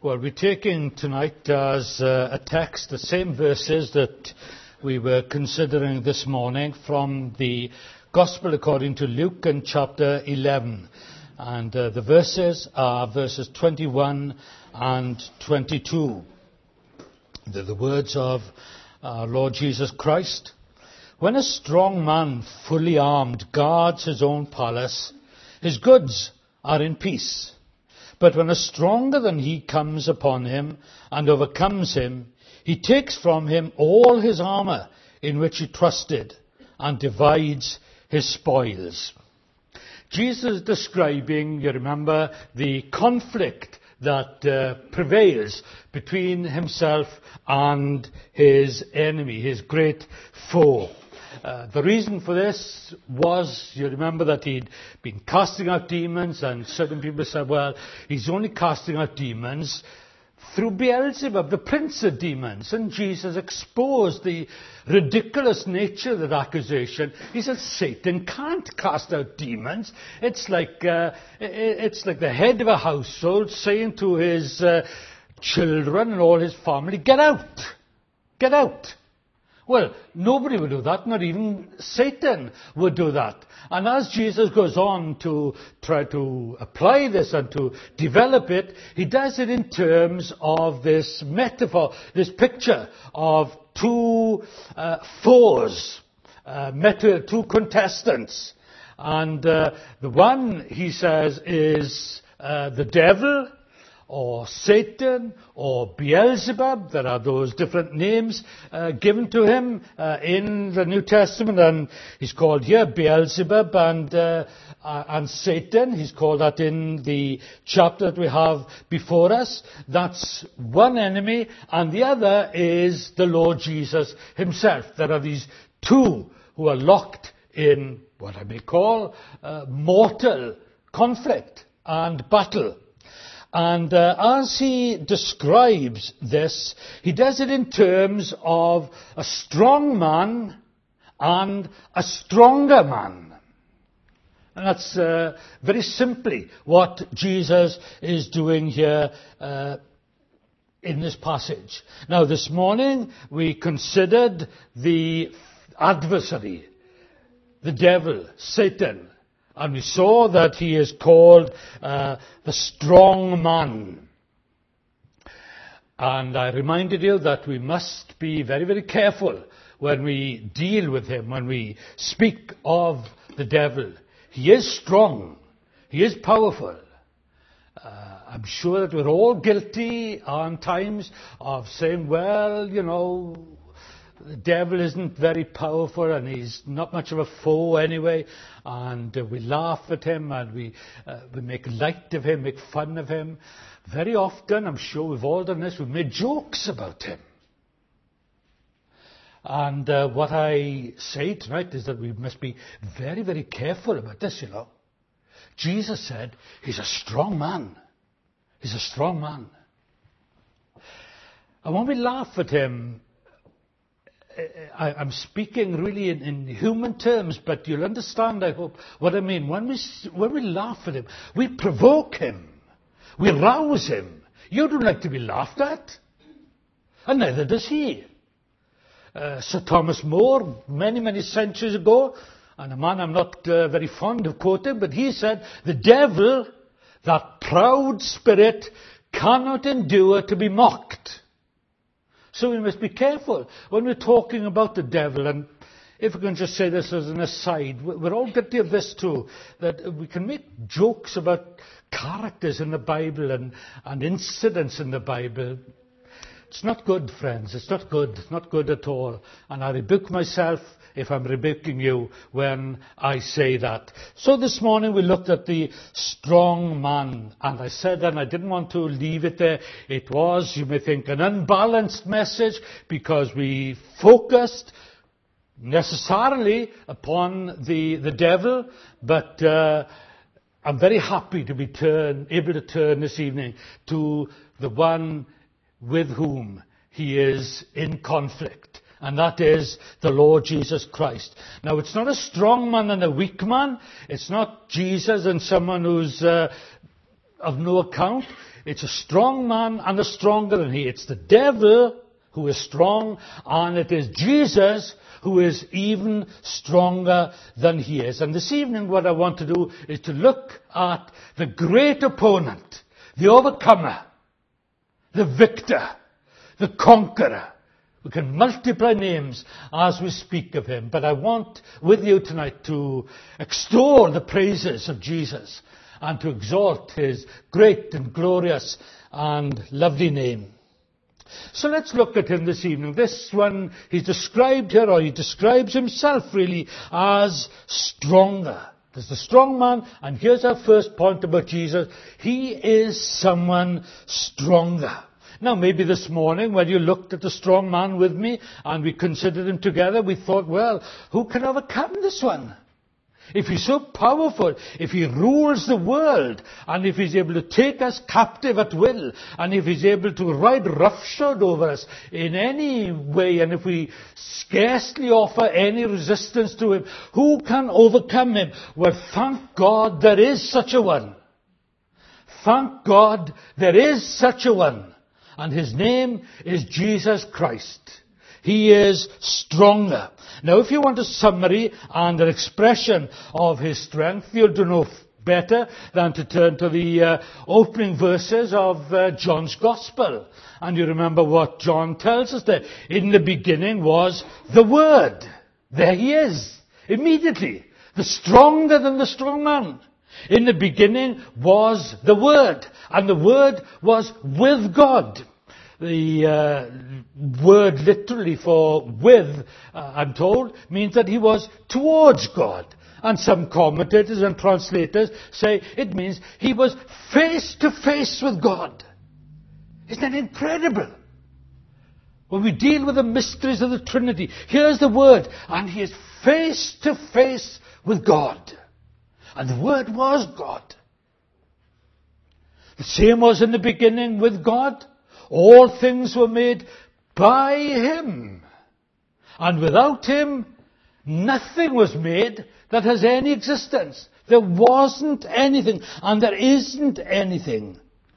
Well, we're taking tonight as a text the same verses that we were considering this morning from the Gospel according to Luke in chapter 11. And the verses are verses 21 and 22. They're the words of our Lord Jesus Christ. When a strong man, fully armed, guards his own palace, his goods are in peace. But when a stronger than he comes upon him and overcomes him, he takes from him all his armour in which he trusted and divides his spoils. Jesus is describing, you remember, the conflict that prevails between himself and his enemy, his great foe. The reason for this was, you remember, that he'd been casting out demons, and certain people said, well, he's only casting out demons through Beelzebub, the prince of demons. And Jesus exposed the ridiculous nature of that accusation. He said, Satan can't cast out demons. It's like the head of a household saying to his children and all his family, get out, get out. Well, nobody would do that, not even Satan would do that. And as Jesus goes on to try to apply this and to develop it, he does it in terms of this metaphor, this picture of two foes, two contestants. And the one, he says, is the devil, or Satan, or Beelzebub. There are those different names given to him in the New Testament, and he's called here Beelzebub and Satan. He's called that in the chapter that we have before us. That's one enemy, and the other is the Lord Jesus himself. There are these two who are locked in what I may call mortal conflict and battle. And as he describes this, he does it in terms of a strong man and a stronger man. And that's very simply what Jesus is doing here in this passage. Now, this morning we considered the adversary, the devil, Satan. And we saw that he is called the strong man. And I reminded you that we must be very, very careful when we deal with him, when we speak of the devil. He is strong. He is powerful. I'm sure that we're all guilty on times of saying, well, you know, the devil isn't very powerful and he's not much of a foe anyway, and we laugh at him and we make light of him, make fun of him. Very often, I'm sure we've all done this, we've made jokes about him. And what I say tonight is that we must be very, very careful about this, you know. Jesus said he's a strong man. He's a strong man. And when we laugh at him, I'm speaking really in human terms, but you'll understand, I hope, what I mean. When we laugh at him, we provoke him. We rouse him. You don't like to be laughed at. And neither does he. Sir Thomas More, many, many centuries ago, and a man I'm not very fond of quoting, but he said, the devil, that proud spirit, cannot endure to be mocked. So we must be careful when we're talking about the devil. And if we can just say this as an aside, we're all guilty of this too, that we can make jokes about characters in the Bible and incidents in the Bible. It's not good, friends. It's not good. It's not good at all. And I rebuke myself if I'm rebuking you when I say that. So this morning we looked at the strong man. And I said, and I didn't want to leave it there, it was, you may think, an unbalanced message because we focused necessarily upon the devil. But I'm very happy to be able to turn this evening to the one with whom he is in conflict. And that is the Lord Jesus Christ. Now, it's not a strong man and a weak man. It's not Jesus and someone who's of no account. It's a strong man and a stronger than he. It's the devil who is strong, and it is Jesus who is even stronger than he is. And this evening what I want to do is to look at the great opponent, the overcomer, the victor, the conqueror. We can multiply names as we speak of him, but I want with you tonight to extol the praises of Jesus and to exalt his great and glorious and lovely name. So let's look at him this evening. This one, he's described here, or he describes himself really as stronger. There's the strong man, and here's our first point about Jesus. He is someone stronger. Now, maybe this morning when you looked at the strong man with me and we considered him together, we thought, well, who can overcome this one? If he's so powerful, if he rules the world, and if he's able to take us captive at will, and if he's able to ride roughshod over us in any way, and if we scarcely offer any resistance to him, who can overcome him? Well, thank God there is such a one. Thank God there is such a one. And his name is Jesus Christ. He is stronger. Now, if you want a summary and an expression of his strength, you'll do no better than to turn to the opening verses of John's Gospel. And you remember what John tells us there. In the beginning was the Word. There he is. Immediately. The stronger than the strong man. In the beginning was the Word. And the Word was with God. The word literally for with, I'm told, means that he was towards God. And some commentators and translators say it means he was face to face with God. Isn't that incredible? When we deal with the mysteries of the Trinity, here's the Word, and he is face to face with God. And the Word was God. The same was in the beginning with God. All things were made by him. And without him, nothing was made that has any existence. There wasn't anything, and there isn't anything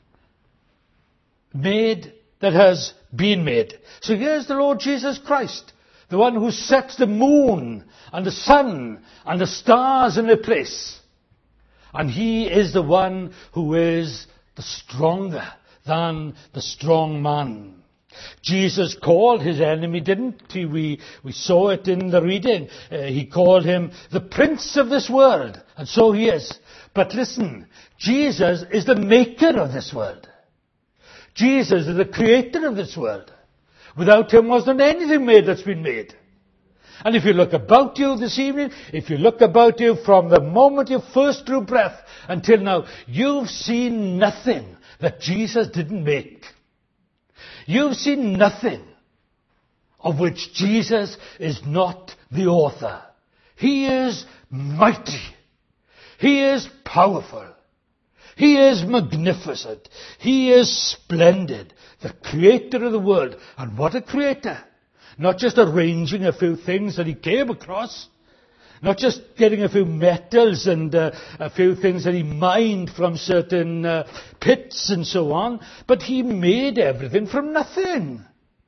made that has been made. So here's the Lord Jesus Christ, the one who sets the moon and the sun and the stars in their place. And he is the one who is the stronger than the strong man. Jesus called his enemy, didn't he? We saw it in the reading. He called him the prince of this world. And so he is. But listen, Jesus is the maker of this world. Jesus is the creator of this world. Without him wasn't anything made that's been made. And if you look about you this evening, if you look about you from the moment you first drew breath until now, you've seen nothing that Jesus didn't make. You've seen nothing of which Jesus is not the author. He is mighty. He is powerful. He is magnificent. He is splendid. The creator of the world. And what a creator. Not just arranging a few things that he came across. Not just getting a few metals and a few things that he mined from certain pits and so on, but he made everything from nothing.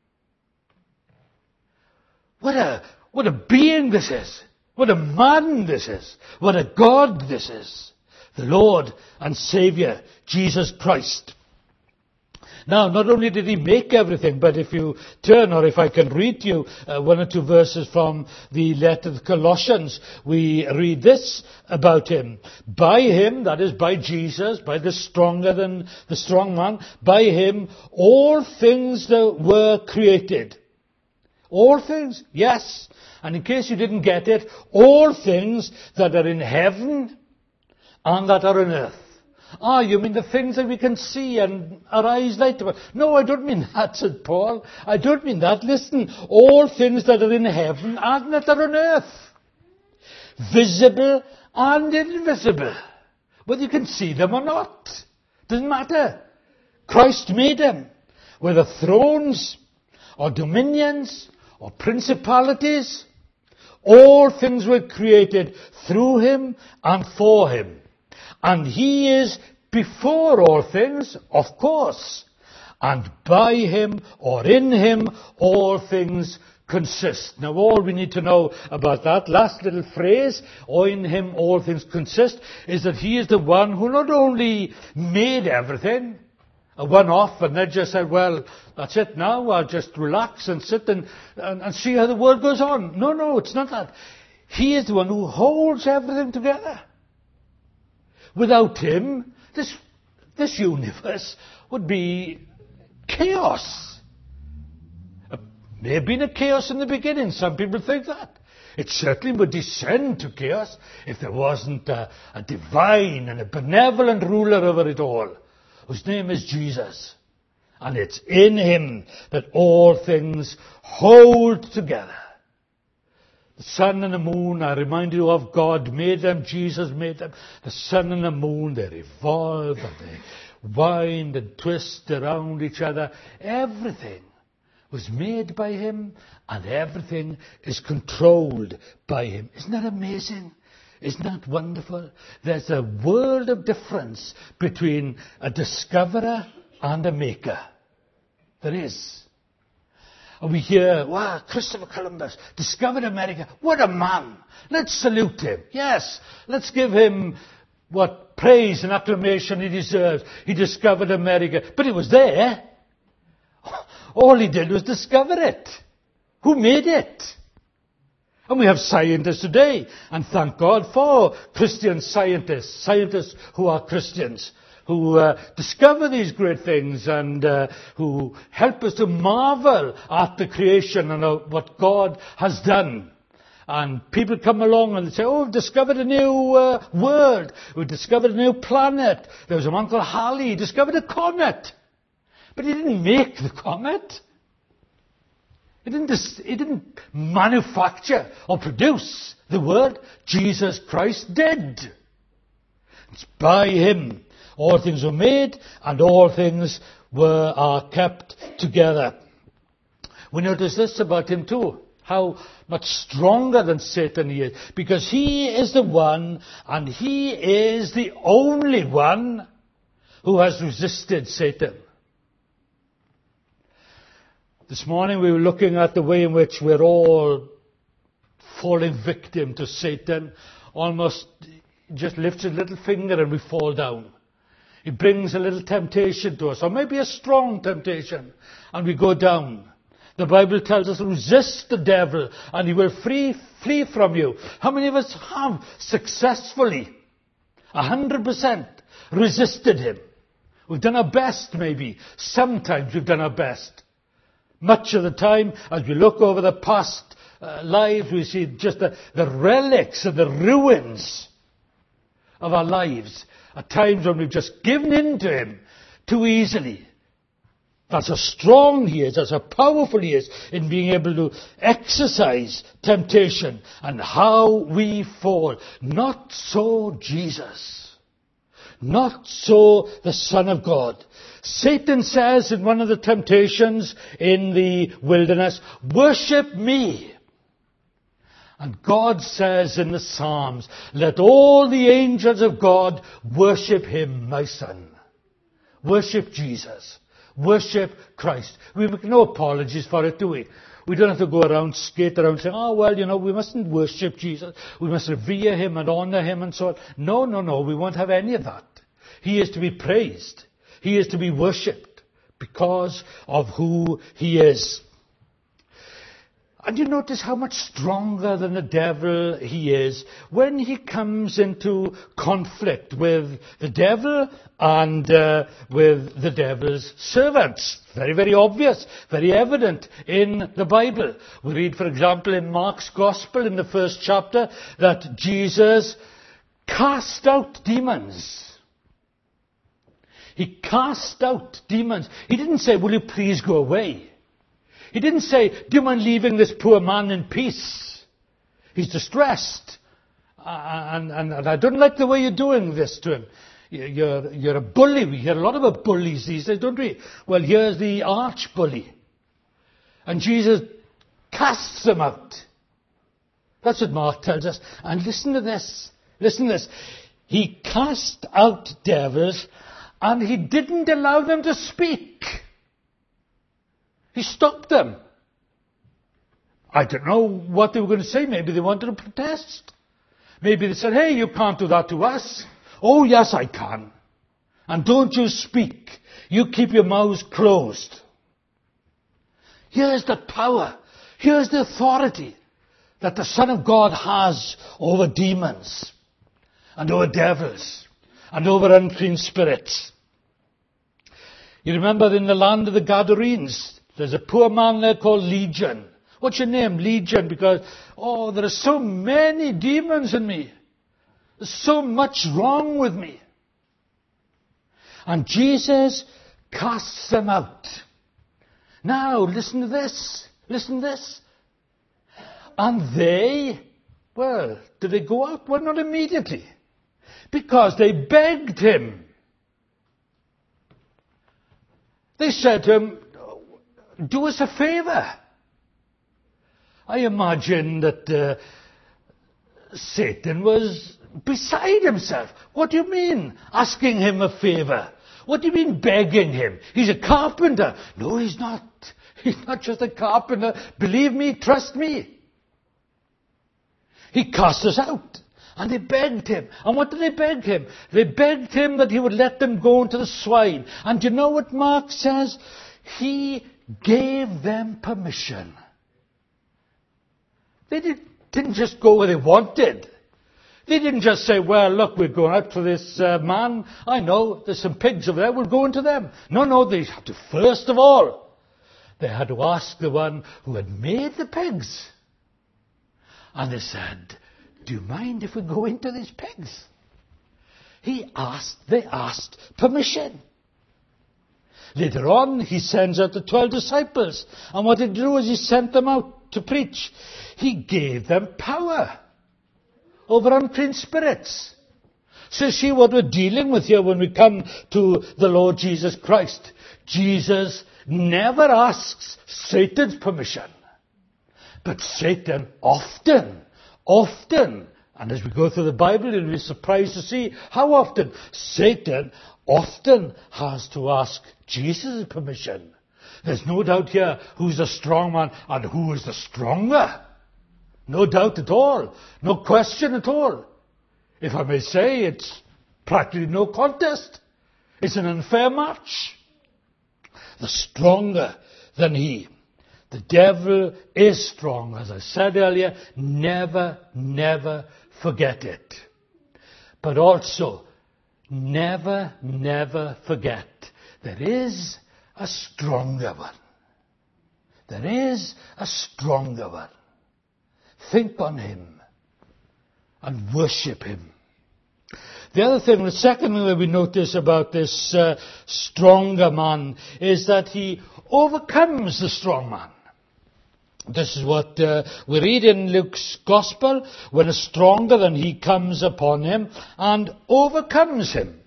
What a being this is. What a man this is. What a God this is. The Lord and Saviour, Jesus Christ. Now, not only did he make everything, but if you turn, or if I can read to you one or two verses from the letter of Colossians, we read this about him. By him, that is by Jesus, by the stronger than the strong man, by him all things that were created. All things, yes. And in case you didn't get it, all things that are in heaven and that are on earth. Ah, you mean the things that we can see and our eyes light about? No, I don't mean that, said Paul. I don't mean that. Listen, all things that are in heaven and that are on earth. Visible and invisible. Whether you can see them or not. Doesn't matter. Christ made them. Whether thrones or dominions or principalities. All things were created through him and for him. And he is before all things, of course, and by him or in him all things consist. Now all we need to know about that last little phrase, or in him all things consist, is that he is the one who not only made everything, a one-off, and then just said, well, that's it now, I'll just relax and sit and see how the world goes on. No, it's not that. He is the one who holds everything together. Without him, this universe would be chaos. It may have been a chaos in the beginning. Some people think that. It certainly would descend to chaos if there wasn't a divine and a benevolent ruler over it all, whose name is Jesus. And it's in him that all things hold together. The sun and the moon, I remind you of, God made them, Jesus made them. The sun and the moon, they revolve and they wind and twist around each other. Everything was made by him and everything is controlled by him. Isn't that amazing? Isn't that wonderful? There's a world of difference between a discoverer and a maker. There is. And we hear, wow, Christopher Columbus discovered America. What a man. Let's salute him. Yes, let's give him what praise and acclamation he deserves. He discovered America. But it was there. All he did was discover it. Who made it? And we have scientists today. And thank God for Christian scientists. Scientists who are Christians, who discover these great things and who help us to marvel at the creation and what God has done. And people come along and they say, oh, we've discovered a new world. We've discovered a new planet. There was a man called Halley. He discovered a comet. But he didn't make the comet. He didn't manufacture or produce the world. Jesus Christ did. It's by him all things were made, and all things are kept together. We notice this about him too, how much stronger than Satan he is, because he is the one, and he is the only one who has resisted Satan. This morning we were looking at the way in which we're all falling victim to Satan. Almost just lifts a little finger and we fall down. He brings a little temptation to us, or maybe a strong temptation, and we go down. The Bible tells us, resist the devil, and he will flee from you. How many of us have successfully, 100%, resisted him? We've done our best, maybe. Sometimes we've done our best. Much of the time, as we look over the past lives, we see just the relics and the ruins of our lives. At times when we've just given in to him too easily. That's how strong he is, that's how powerful he is in being able to exercise temptation and how we fall. Not so Jesus. Not so the Son of God. Satan says in one of the temptations in the wilderness, worship me. And God says in the Psalms, let all the angels of God worship him, my son. Worship Jesus. Worship Christ. We make no apologies for it, do we? We don't have to go around, skate around saying, oh, well, we mustn't worship Jesus. We must revere him and honor him and so on. No, we won't have any of that. He is to be praised. He is to be worshipped because of who he is. And you notice how much stronger than the devil he is when he comes into conflict with the devil and with the devil's servants. Very, very obvious, very evident in the Bible. We read, for example, in Mark's Gospel in the first chapter that Jesus cast out demons. He cast out demons. He didn't say, will you please go away? He didn't say, do you mind leaving this poor man in peace? He's distressed. And I don't like the way you're doing this to him. You're a bully. We hear a lot about bullies these days, don't we? Well, here's the arch bully. And Jesus casts them out. That's what Mark tells us. And listen to this. Listen to this. He cast out devils, and he didn't allow them to speak. He stopped them. I don't know what they were going to say. Maybe they wanted to protest. Maybe they said, hey, you can't do that to us. Oh, yes, I can. And don't you speak. You keep your mouths closed. Here's the power. Here's the authority that the Son of God has over demons and over devils and over unclean spirits. You remember in the land of the Gadarenes, there's a poor man there called Legion. What's your name? Legion, because, there are so many demons in me. There's so much wrong with me. And Jesus casts them out. Now, listen to this. Listen to this. And they, did they go out? Well, not immediately. Because they begged him. They said to him, do us a favor. I imagine that Satan was beside himself. What do you mean, asking him a favor? What do you mean, begging him? He's a carpenter. No, he's not. He's not just a carpenter. Believe me, trust me. He cast us out. And they begged him. And what did they beg him? They begged him that he would let them go into the swine. And you know what Mark says? He gave them permission. They didn't just go where they wanted. They didn't just say, well, look, we're going out to this man. I know, there's some pigs over there. We'll go into them. No, they had to, first of all, they had to ask the one who had made the pigs. And they said, do you mind if we go into these pigs? They asked permission. Later on, he sends out the 12 disciples. And what he did was he sent them out to preach. He gave them power over unclean spirits. So see what we're dealing with here when we come to the Lord Jesus Christ. Jesus never asks Satan's permission. But Satan often, and as we go through the Bible, you'll be surprised to see how often Satan often has to ask Jesus' permission. There's no doubt here who's the strong man and who is the stronger. No doubt at all. No question at all. If I may say, it's practically no contest. It's an unfair match. The stronger than he. The devil is strong. As I said earlier, never forget it. But also, never forget there is a stronger one. There is a stronger one. Think on him and worship him. The other thing, the second thing that we notice about this stronger man is that he overcomes the strong man. This is what we read in Luke's Gospel, when a stronger than he comes upon him and overcomes him.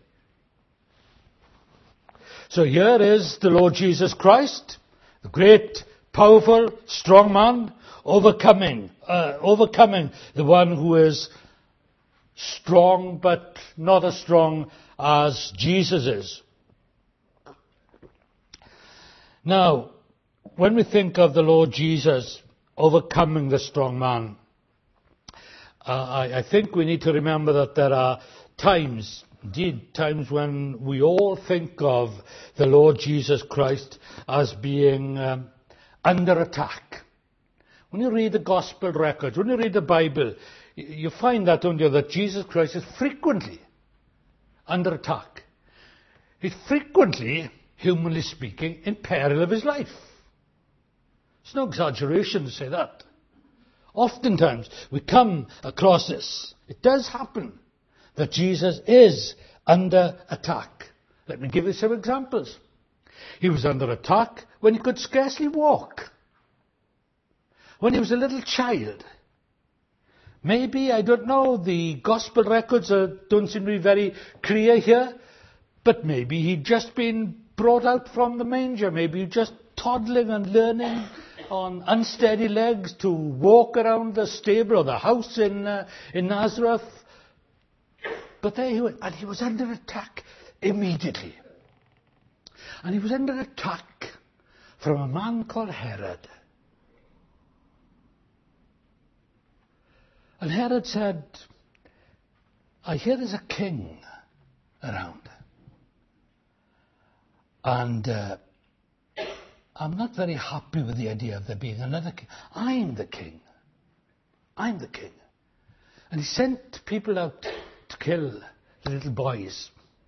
So here is the Lord Jesus Christ, the great, powerful, strong man, overcoming the one who is strong but not as strong as Jesus is. Now, when we think of the Lord Jesus overcoming the strong man, I think we need to remember that there are times when we all think of the Lord Jesus Christ as being under attack. When you read the Gospel records, when you read the Bible, you find that, don't you, that Jesus Christ is frequently under attack. He's frequently, humanly speaking, in peril of his life. It's no exaggeration to say that. Oftentimes, we come across this. It does happen that Jesus is under attack. Let me give you some examples. He was under attack when he could scarcely walk. When he was a little child. Maybe, I don't know, the Gospel records don't seem to be very clear here, but maybe he'd just been brought out from the manger. Maybe just toddling and learning on unsteady legs to walk around the stable or the house in Nazareth. But there he went, and he was under attack immediately. And he was under attack from a man called Herod. And Herod said, I hear there's a king around. And I'm not very happy with the idea of there being another king. I'm the king. I'm the king. And he sent people out to kill the little boys.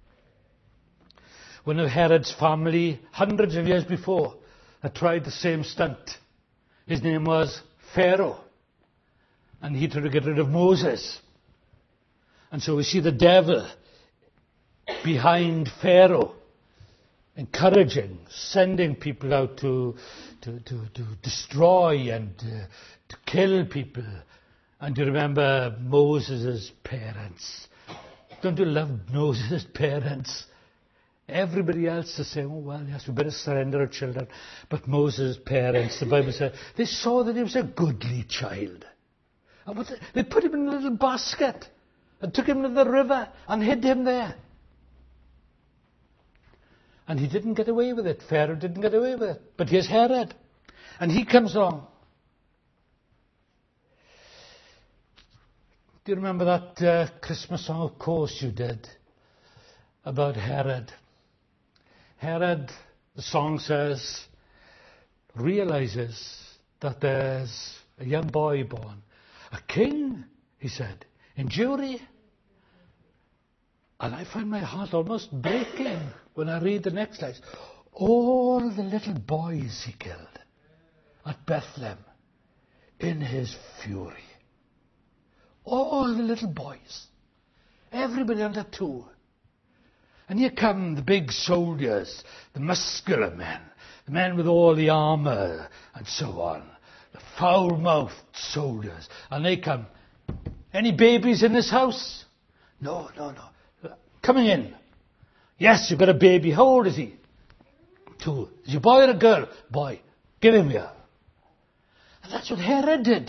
One of Herod's family, hundreds of years before, had tried the same stunt. His name was Pharaoh. And he tried to get rid of Moses. And so we see the devil behind Pharaoh, encouraging, sending people out to destroy and to kill people. And you remember Moses' parents. Don't you love Moses' parents? Everybody else is saying, oh, well, yes, we better surrender our children. But Moses' parents, the Bible says, they saw that he was a goodly child. And they put him in a little basket and took him to the river and hid him there. And he didn't get away with it. Pharaoh didn't get away with it. But here's Herod. And he comes along. Do you remember that Christmas song? Of course you did. About Herod. Herod, the song says, realizes that there's a young boy born. A king, he said, in Jewry. And I find my heart almost breaking when I read the next lines. All the little boys he killed at Bethlehem in his fury. All the little boys. Everybody under 2. And here come the big soldiers, the muscular men, the men with all the armour and so on. The foul-mouthed soldiers. And they come. Any babies in this house? No. Coming in. Yes, you've got a baby. How old is he? 2. Is he a boy or a girl? Boy. Give him here. And that's what Herod did.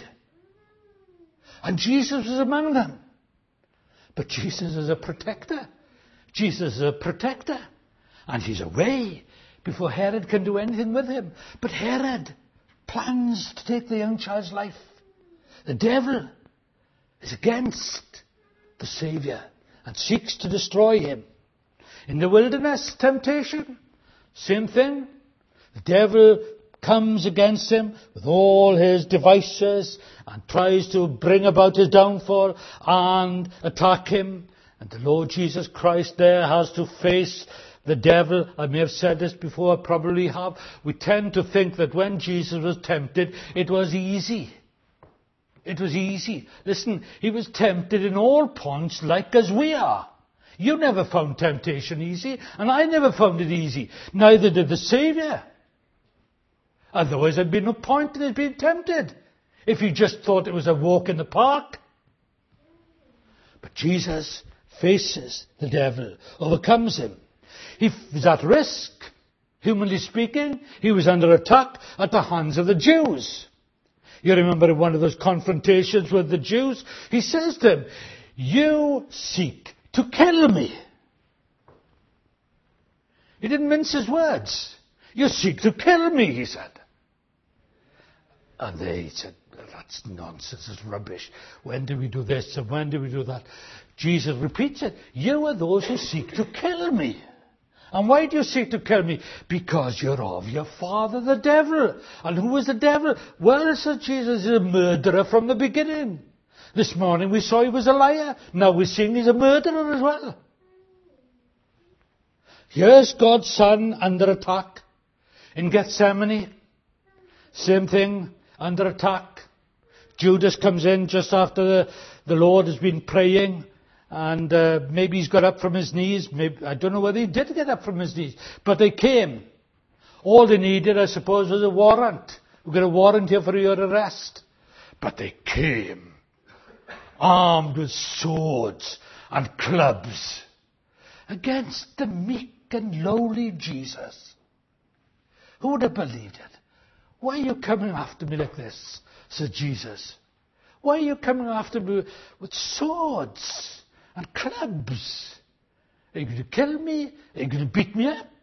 And Jesus was among them. But Jesus is a protector. Jesus is a protector. And he's away before Herod can do anything with him. But Herod plans to take the young child's life. The devil is against the Saviour and seeks to destroy him. In the wilderness, temptation, same thing. The devil comes against him with all his devices and tries to bring about his downfall and attack him. And the Lord Jesus Christ there has to face the devil. I may have said this before, I probably have. We tend to think that when Jesus was tempted, it was easy. It was easy. Listen, he was tempted in all points like as we are. You never found temptation easy, and I never found it easy. Neither did the Saviour. Otherwise there'd be no point in his being tempted, if he just thought it was a walk in the park. But Jesus faces the devil, overcomes him. He was at risk, humanly speaking. He was under attack at the hands of the Jews. You remember in one of those confrontations with the Jews, he says to them, you seek to kill me. He didn't mince his words. You seek to kill me, he said. And they said, that's nonsense, it's rubbish. When do we do this and when do we do that? Jesus repeats it. You are those who seek to kill me. And why do you seek to kill me? Because you're of your father, the devil. And who is the devil? Well, said Jesus, is a murderer from the beginning. This morning we saw he was a liar. Now we're seeing he's a murderer as well. Here's God's Son under attack. In Gethsemane, same thing, under attack. Judas comes in just after the Lord has been praying. And maybe he's got up from his knees. Maybe, I don't know whether he did get up from his knees. But they came. All they needed, I suppose, was a warrant. We've got a warrant here for your arrest. But they came, armed with swords and clubs, against the meek and lowly Jesus. Who would have believed it? Why are you coming after me like this? Said Jesus. Why are you coming after me with swords and clubs. Are you going to kill me? Are you going to beat me up?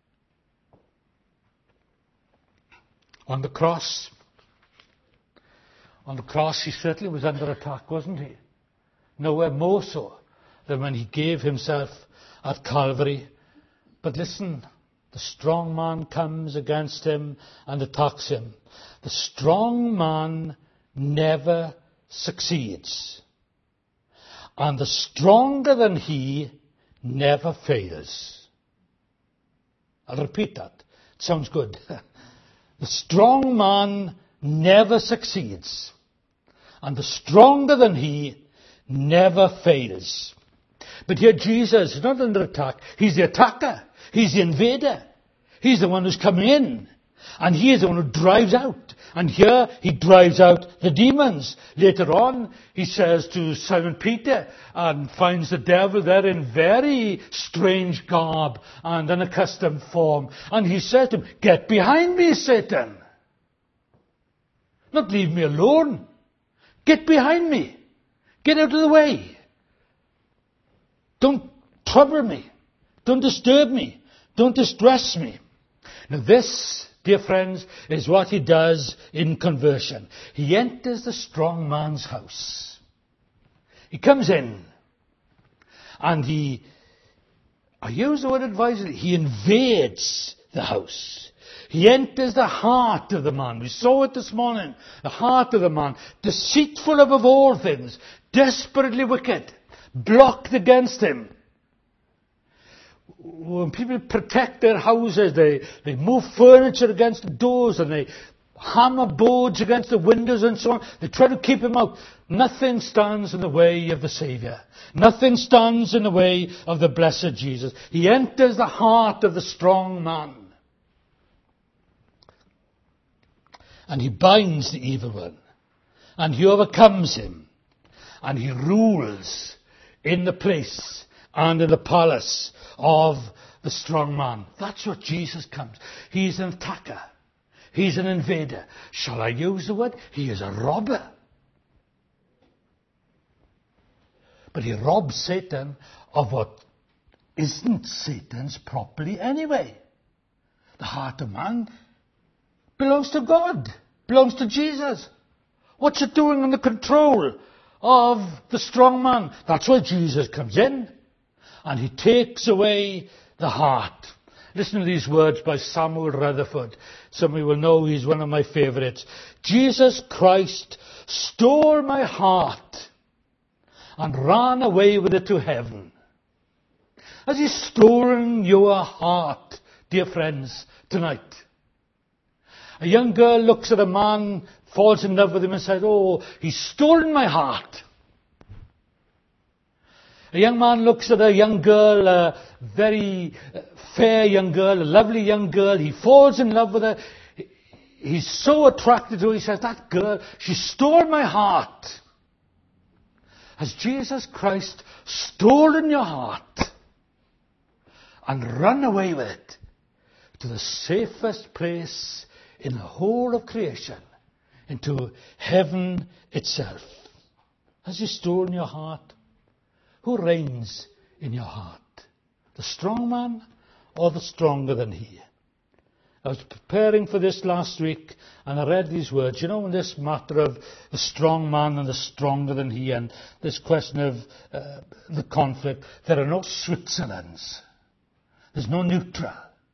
On the cross, he certainly was under attack, wasn't he? Nowhere more so than when he gave himself at Calvary. But listen, the strong man comes against him and attacks him. The strong man never succeeds. And the stronger than he never fails. I'll repeat that. It sounds good. The strong man never succeeds. And the stronger than he never fails. But here Jesus is not under attack. He's the attacker. He's the invader. He's the one who's coming in. And he is the one who drives out. And here he drives out the demons. Later on, he says to Simon Peter, and finds the devil there in very strange garb and unaccustomed form. And he says to him, "Get behind me, Satan." Not leave me alone. Get behind me. Get out of the way. Don't trouble me. Don't disturb me. Don't distress me. Now this, dear friends, is what he does in conversion. He enters the strong man's house. He comes in and I use the word advisedly, he invades the house. He enters the heart of the man. We saw it this morning. The heart of the man. Deceitful above all things. Desperately wicked. Blocked against him. When people protect their houses, they move furniture against the doors and they hammer boards against the windows and so on. They try to keep him out. Nothing stands in the way of the Saviour. Nothing stands in the way of the blessed Jesus. He enters the heart of the strong man. And he binds the evil one. And he overcomes him. And he rules in the place and in the palace of the strong man. That's what Jesus comes. He's an attacker. He's an invader. Shall I use the word? He is a robber. But he robs Satan of what isn't Satan's properly anyway. The heart of man belongs to God, belongs to Jesus. What's it doing in the control of the strong man? That's why Jesus comes in and he takes away the heart. Listen to these words by Samuel Rutherford. Some of you will know he's one of my favourites. Jesus Christ stole my heart and ran away with it to heaven. Has he stolen your heart, dear friends, tonight? A young girl looks at a man, falls in love with him and says, "Oh, he's stolen my heart." A young man looks at a young girl, a very fair young girl, a lovely young girl. He falls in love with her. He's so attracted to her. He says, "That girl, she stole my heart." Has Jesus Christ stolen your heart and run away with it to the safest place in the whole of creation, into heaven itself? Has he stolen your heart? Who reigns in your heart? The strong man or the stronger than he? I was preparing for this last week and I read these words. You know, in this matter of the strong man and the stronger than he and this question of the conflict, there are no Switzerlands. There's no neutral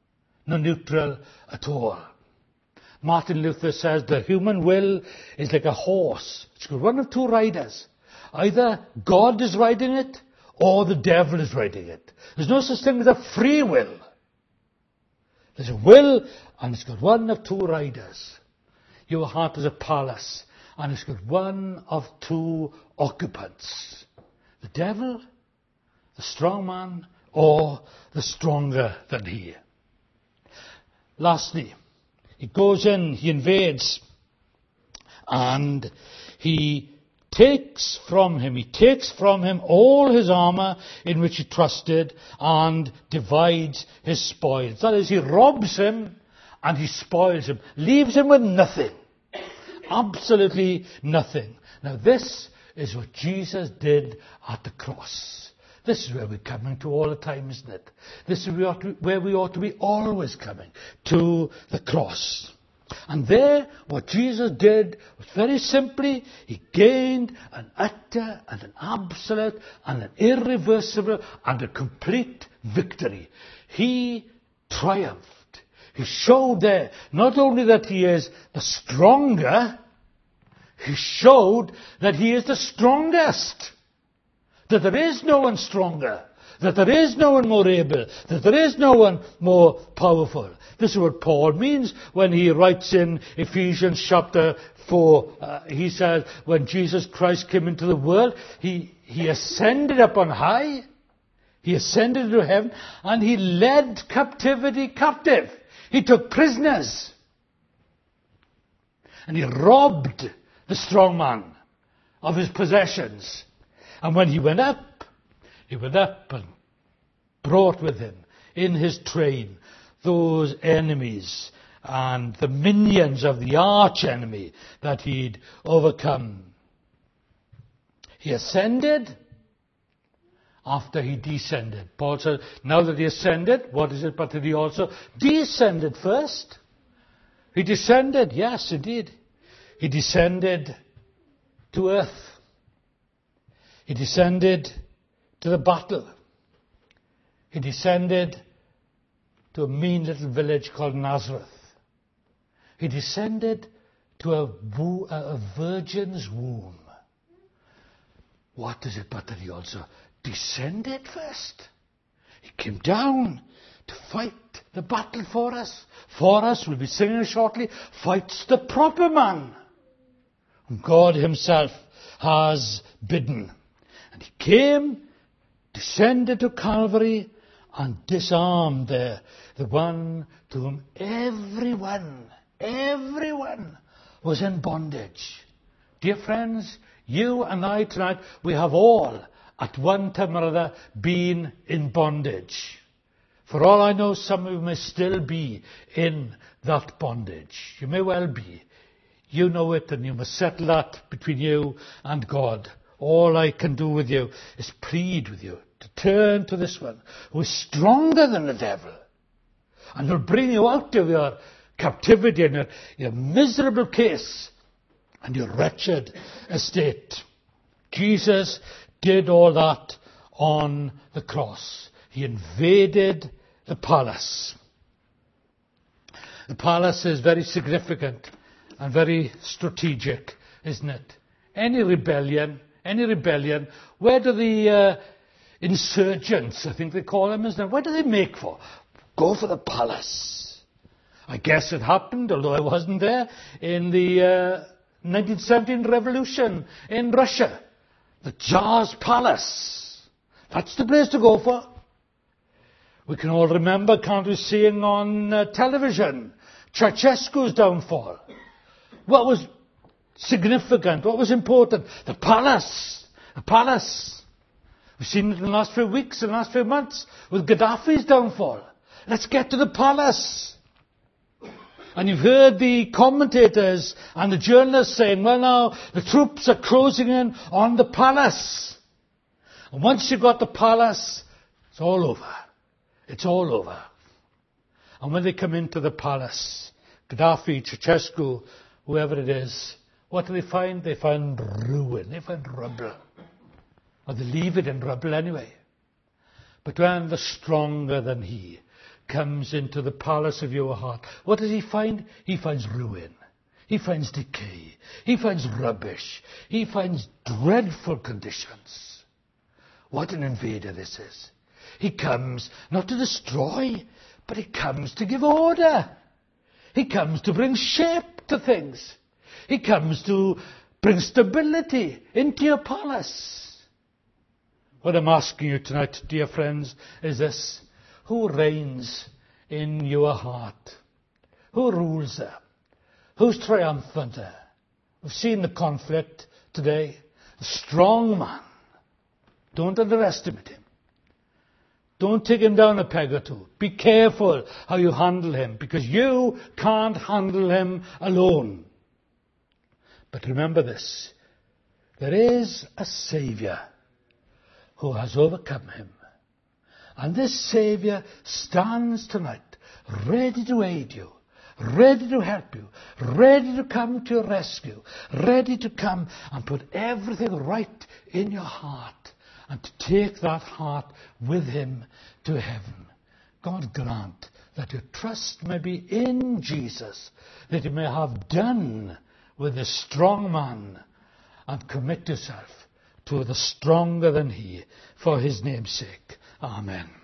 at all. Martin Luther says the human will is like a horse. It's got one of two riders. Either God is riding it or the devil is riding it. There's no such thing as a free will. There's a will and it's got one of two riders. Your heart is a palace and it's got one of two occupants. The devil, the strong man, or the stronger than he. Lastly, he goes in, he invades, and he takes from him all his armour in which he trusted and divides his spoils. That is, he robs him and he spoils him, leaves him with nothing. Absolutely nothing. Now this is what Jesus did at the cross. This is where we're coming to all the time, isn't it? This is where we ought to be always coming, to the cross. And there, what Jesus did was very simply, he gained an utter and an absolute and an irreversible and a complete victory. He triumphed. He showed there not only that he is the stronger, he showed that he is the strongest. That there is no one stronger. That there is no one more able. That there is no one more powerful. This is what Paul means when he writes in Ephesians chapter 4. He says, when Jesus Christ came into the world, he ascended up on high. He ascended into heaven and he led captivity captive. He took prisoners. And he robbed the strong man of his possessions. And when he went up and brought with him in his train those enemies and the minions of the arch enemy that he'd overcome. He ascended after he descended. Paul said, now that he ascended, what is it but that he also descended first? He descended, yes indeed. He descended to earth. He descended to the battle. He descended to a mean little village called Nazareth. He descended to a virgin's womb. What is it but that he also descended first? He came down to fight the battle for us. For us, we'll be singing shortly, fights the proper man, whom God himself has bidden. And he came, descended to Calvary, and disarmed there the one to whom everyone was in bondage. Dear friends, you and I tonight, we have all at one time or other been in bondage. For all I know, some of you may still be in that bondage. You may well be. You know it, and you must settle that between you and God. All I can do with you is plead with you to turn to this one who is stronger than the devil and will bring you out of your captivity and your miserable case and your wretched estate. Jesus did all that on the cross. He invaded the palace. The palace is very significant and very strategic, isn't it? Any rebellion, where do the insurgents, I think they call them, isn't it? Where do they make for? Go for the palace. I guess it happened, although I wasn't there, in the 1917 revolution in Russia. The Tsar's palace. That's the place to go for. We can all remember, can't we, seeing on television Ceausescu's downfall. What was significant? What was important? The palace. The palace. We've seen it in the last few weeks, in the last few months, with Gaddafi's downfall. Let's get to the palace. And you've heard the commentators and the journalists saying, well now, the troops are closing in on the palace. And once you've got the palace, it's all over. It's all over. And when they come into the palace, Gaddafi, Ceausescu, whoever it is, what do they find? They find ruin. They find rubble. Or they leave it in rubble anyway. But when the stronger than he comes into the palace of your heart, what does he find? He finds ruin. He finds decay. He finds rubbish. He finds dreadful conditions. What an invader this is. He comes not to destroy, but he comes to give order. He comes to bring shape to things. He comes to bring stability into your palace. What I'm asking you tonight, dear friends, is this. Who reigns in your heart? Who rules there? Who's triumphant there? We've seen the conflict today. The strong man. Don't underestimate him. Don't take him down a peg or two. Be careful how you handle him, because you can't handle him alone. But remember this. There is a Saviour who has overcome him. And this Saviour stands tonight ready to aid you, ready to help you, ready to come to your rescue, ready to come and put everything right in your heart and to take that heart with him to heaven. God grant that your trust may be in Jesus, that you may have done with the strong man and commit yourself to the stronger than he, for his name's sake. Amen.